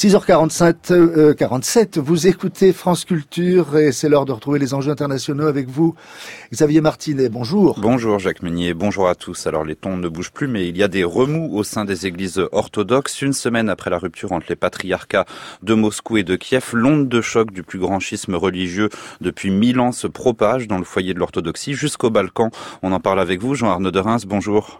6h47, vous écoutez France Culture et c'est l'heure de retrouver les enjeux internationaux avec vous. Xavier Martinet, bonjour. Bonjour Jacques Meunier, bonjour à tous. Alors les tons ne bougent plus, mais il y a des remous au sein des églises orthodoxes. Une semaine après la rupture entre les patriarcats de Moscou et de Kiev, l'onde de choc du plus grand schisme religieux depuis 1000 ans se propage dans le foyer de l'orthodoxie jusqu'au Balkan. On en parle avec vous, Jean-Arnaud de Reims, bonjour.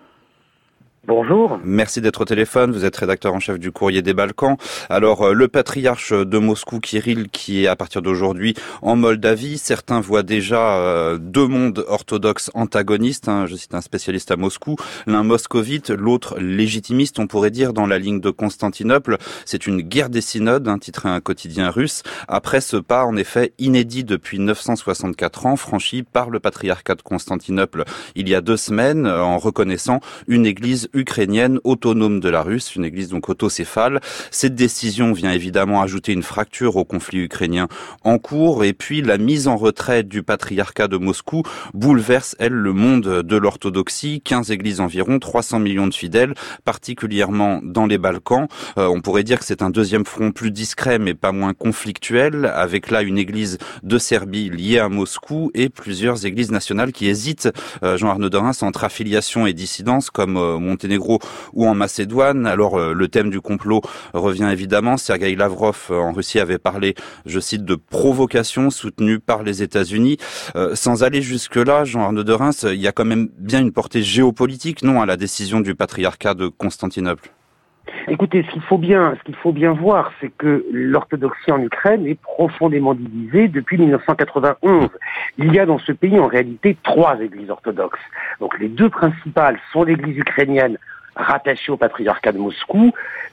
Bonjour. Merci d'être au téléphone. Vous êtes rédacteur en chef du Courrier des Balkans. Alors, le patriarche de Moscou, Kirill, qui est à partir d'aujourd'hui en Moldavie. Certains voient déjà deux mondes orthodoxes antagonistes. Je cite un spécialiste à Moscou. L'un moscovite, l'autre légitimiste, on pourrait dire, dans la ligne de Constantinople. C'est une guerre des synodes, titré un quotidien russe. Après ce pas, en effet, inédit depuis 964 ans, franchi par le patriarcat de Constantinople il y a 2 semaines, en reconnaissant une église ukrainienne autonome de la Russe, une église donc autocéphale. Cette décision vient évidemment ajouter une fracture au conflit ukrainien en cours, et puis la mise en retraite du patriarcat de Moscou bouleverse, elle, le monde de l'orthodoxie. 15 églises environ, 300 millions de fidèles, particulièrement dans les Balkans. On pourrait dire que c'est un deuxième front plus discret mais pas moins conflictuel, avec là une église de Serbie liée à Moscou et plusieurs églises nationales qui hésitent, Jean-Arnaud de Reims, entre affiliation et dissidence, comme Monténégro ou en Macédoine. Alors le thème du complot revient évidemment. Sergueï Lavrov en Russie avait parlé, je cite, de provocation soutenue par les États-Unis. Sans aller jusque-là, Jean-Arnaud de Reims, il y a quand même bien une portée géopolitique, non, à la décision du patriarcat de Constantinople? Écoutez, ce qu'il faut bien voir, c'est que l'orthodoxie en Ukraine est profondément divisée depuis 1991. Il y a dans ce pays en réalité 3 églises orthodoxes. Donc les 2 principales sont l'église ukrainienne rattachée au patriarcat de Moscou,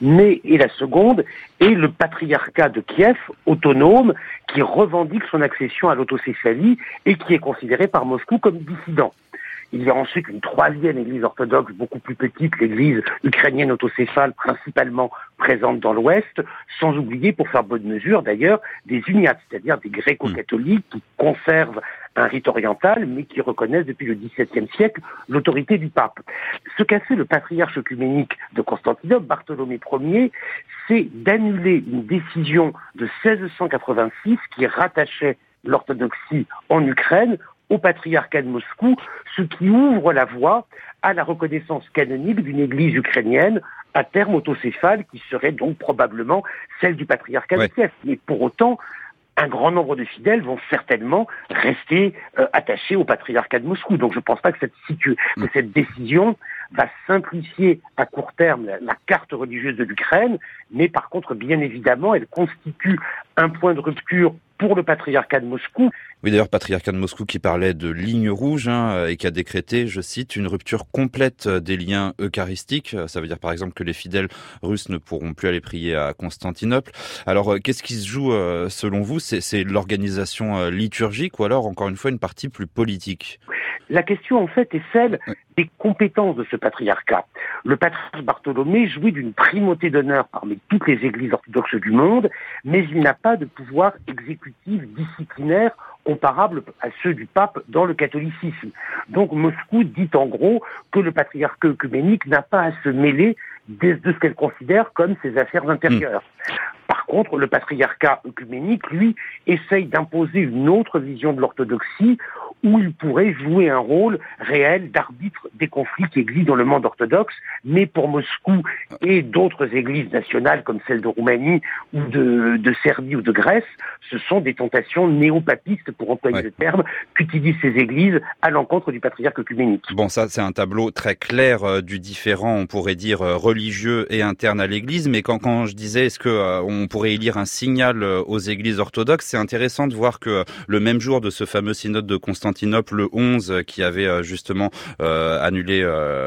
et la seconde est le patriarcat de Kiev, autonome, qui revendique son accession à l'autocéphalie et qui est considéré par Moscou comme dissident. Il y a ensuite une 3e église orthodoxe, beaucoup plus petite, l'église ukrainienne autocéphale, principalement présente dans l'Ouest, sans oublier, pour faire bonne mesure d'ailleurs, des uniates, c'est-à-dire des gréco-catholiques qui conservent un rite oriental, mais qui reconnaissent depuis le XVIIe siècle l'autorité du pape. Ce qu'a fait le patriarche œcuménique de Constantinople, Bartholomée Ier, c'est d'annuler une décision de 1686 qui rattachait l'orthodoxie en Ukraine au patriarcat de Moscou, ce qui ouvre la voie à la reconnaissance canonique d'une église ukrainienne à terme autocéphale qui serait donc probablement celle du patriarcat de Kiev. Mais pour autant, un grand nombre de fidèles vont certainement rester attachés au patriarcat de Moscou. Donc je ne pense pas que cette décision va simplifier à court terme la carte religieuse de l'Ukraine, mais par contre, bien évidemment, elle constitue un point de rupture pour le patriarcat de Moscou. Oui, d'ailleurs, patriarcat de Moscou qui parlait de ligne rouge et qui a décrété, je cite, une rupture complète des liens eucharistiques. Ça veut dire par exemple que les fidèles russes ne pourront plus aller prier à Constantinople. Alors, qu'est-ce qui se joue selon vous? C'est l'organisation liturgique ou alors, encore une fois, une partie plus politique? La question, en fait, est celle des compétences de ce patriarcat. Le patriarche Bartholomée jouit d'une primauté d'honneur parmi toutes les églises orthodoxes du monde, mais il n'a pas de pouvoir exécutif disciplinaire comparable à ceux du pape dans le catholicisme. Donc Moscou dit en gros que le patriarcat œcuménique n'a pas à se mêler de ce qu'elle considère comme ses affaires intérieures. Par contre, le patriarcat œcuménique, lui, essaye d'imposer une autre vision de l'orthodoxie où il pourrait jouer un rôle réel d'arbitre des conflits qui existent dans le monde orthodoxe, mais pour Moscou et d'autres églises nationales comme celle de Roumanie ou de Serbie ou de Grèce, ce sont des tentations néo-papistes, pour employer le terme, qu'utilisent ces églises à l'encontre du patriarcat œcuménique. Bon, ça c'est un tableau très clair du différent, on pourrait dire, religieux et interne à l'église, mais quand je disais est-ce que on pourrait y lire un signal aux églises orthodoxes, c'est intéressant de voir que le même jour de ce fameux synode de Constantinople, le 11, qui avait justement annulé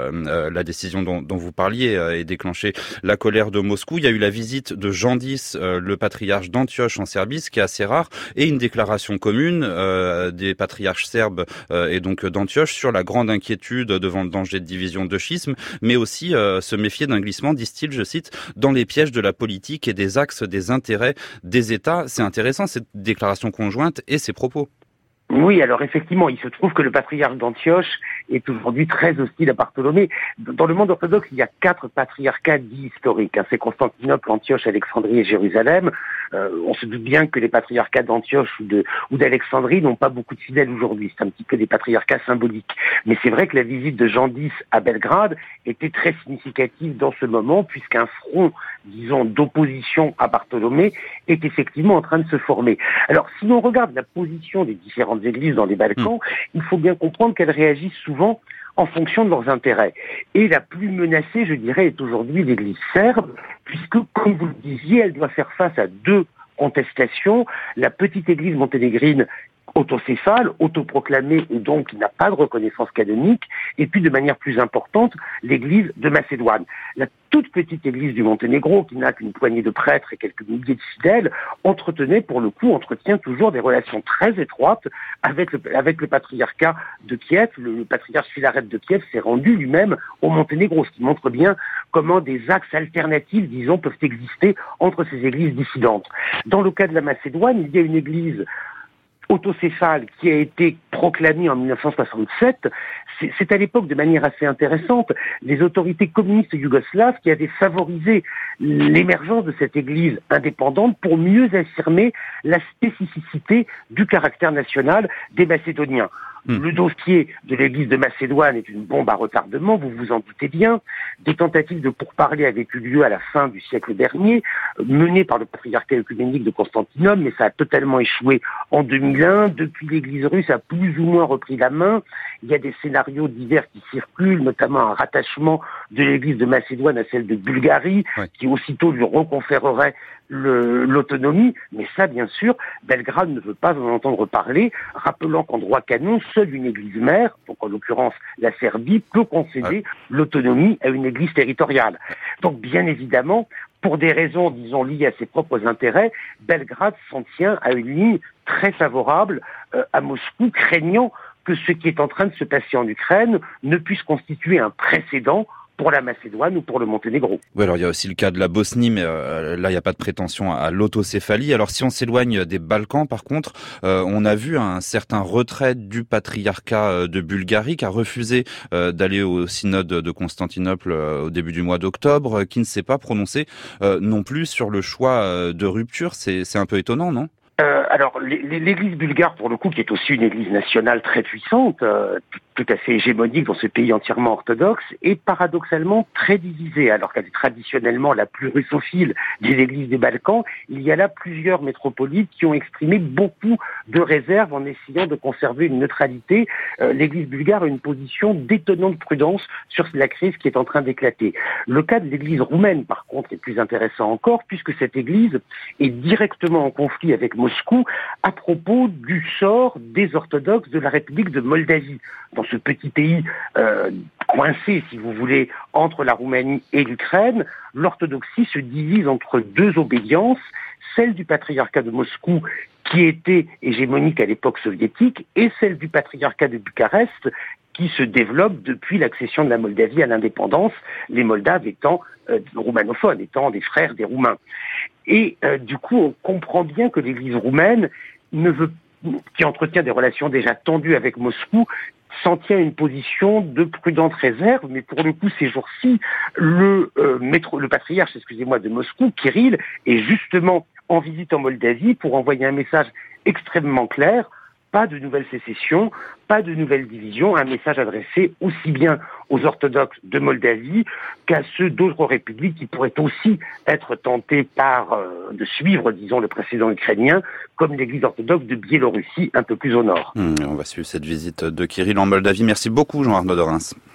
la décision dont vous parliez et déclenché la colère de Moscou, il y a eu la visite de Jean X, le patriarche d'Antioche en Serbie, ce qui est assez rare, et une déclaration commune des patriarches serbes et donc d'Antioche sur la grande inquiétude devant le danger de division de schisme, mais aussi se méfier d'un glissement, disent-ils, je cite, dans les pièges de la politique et des axes des intérêts des États. C'est intéressant cette déclaration conjointe et ces propos. Oui, alors effectivement, il se trouve que le patriarche d'Antioche est aujourd'hui très hostile à Bartholomée. Dans le monde orthodoxe, il y a 4 patriarcats dits historiques. C'est Constantinople, Antioche, Alexandrie et Jérusalem. On se doute bien que les patriarcats d'Antioche ou d'Alexandrie n'ont pas beaucoup de fidèles aujourd'hui. C'est un petit peu des patriarcats symboliques. Mais c'est vrai que la visite de Jean X à Belgrade était très significative dans ce moment, puisqu'un front, disons, d'opposition à Bartholomée est effectivement en train de se former. Alors, si l'on regarde la position des différentes églises dans les Balkans, il faut bien comprendre qu'elles réagissent souvent en fonction de leurs intérêts. Et la plus menacée, je dirais, est aujourd'hui l'église serbe, puisque, comme vous le disiez, elle doit faire face à 2 contestations. La petite église monténégrine autocéphale, autoproclamée et donc qui n'a pas de reconnaissance canonique, et puis de manière plus importante, l'église de Macédoine. La toute petite église du Monténégro, qui n'a qu'une poignée de prêtres et quelques milliers de fidèles, entretient toujours des relations très étroites avec le patriarcat de Kiev. Le patriarche Philaret de Kiev s'est rendu lui-même au Monténégro, ce qui montre bien comment des axes alternatifs, disons, peuvent exister entre ces églises dissidentes. Dans le cas de la Macédoine, il y a une église autocéphale qui a été proclamée en 1967, c'est à l'époque de manière assez intéressante, les autorités communistes yougoslaves qui avaient favorisé l'émergence de cette église indépendante pour mieux affirmer la spécificité du caractère national des Macédoniens. Le dossier de l'église de Macédoine est une bombe à retardement, vous vous en doutez bien. Des tentatives de pourparlers avaient eu lieu à la fin du siècle dernier, menées par le patriarcat œcuménique de Constantinople, mais ça a totalement échoué en 2001. Depuis, l'église russe a plus ou moins repris la main. Il y a des scénarios divers qui circulent, notamment un rattachement de l'église de Macédoine à celle de Bulgarie, qui aussitôt lui reconférerait l'autonomie, mais ça, bien sûr, Belgrade ne veut pas en entendre parler, rappelant qu'en droit canon, seule une église mère, donc en l'occurrence la Serbie, peut concéder l'autonomie à une église territoriale. Donc, bien évidemment, pour des raisons, disons, liées à ses propres intérêts, Belgrade s'en tient à une ligne très favorable à Moscou, craignant que ce qui est en train de se passer en Ukraine ne puisse constituer un précédent pour la Macédoine ou pour le Monténégro. Oui, alors il y a aussi le cas de la Bosnie, mais là il n'y a pas de prétention à l'autocéphalie. Alors si on s'éloigne des Balkans, par contre, on a vu un certain retrait du patriarcat de Bulgarie qui a refusé d'aller au synode de Constantinople au début du mois d'octobre, qui ne s'est pas prononcé non plus sur le choix de rupture. C'est un peu étonnant, non ? Alors, l'église bulgare, pour le coup, qui est aussi une église nationale très puissante, tout à fait hégémonique dans ce pays entièrement orthodoxe, est paradoxalement très divisée. Alors qu'elle est traditionnellement la plus russophile des églises des Balkans, il y a là plusieurs métropolites qui ont exprimé beaucoup de réserves en essayant de conserver une neutralité. L'église bulgare a une position d'étonnante prudence sur la crise qui est en train d'éclater. Le cas de l'église roumaine, par contre, est plus intéressant encore, puisque cette église est directement en conflit avec Moscou à propos du sort des orthodoxes de la République de Moldavie. Dans ce petit pays coincé, si vous voulez, entre la Roumanie et l'Ukraine, l'orthodoxie se divise entre 2 obédiences, celle du patriarcat de Moscou, qui était hégémonique à l'époque soviétique, et celle du patriarcat de Bucarest, qui se développe depuis l'accession de la Moldavie à l'indépendance, les Moldaves étant roumanophones, étant des frères des Roumains. Et du coup, on comprend bien que l'Église roumaine qui entretient des relations déjà tendues avec Moscou, s'en tient à une position de prudente réserve, mais pour le coup, ces jours-ci, le patriarche, de Moscou, Kirill, est justement en visite en Moldavie pour envoyer un message extrêmement clair. Pas de nouvelles sécessions, pas de nouvelles divisions, un message adressé aussi bien aux orthodoxes de Moldavie qu'à ceux d'autres républiques qui pourraient aussi être tentés de suivre, disons, le précédent ukrainien, comme l'église orthodoxe de Biélorussie, un peu plus au nord. On va suivre cette visite de Kirill en Moldavie. Merci beaucoup, Jean-Arnaud de Reims.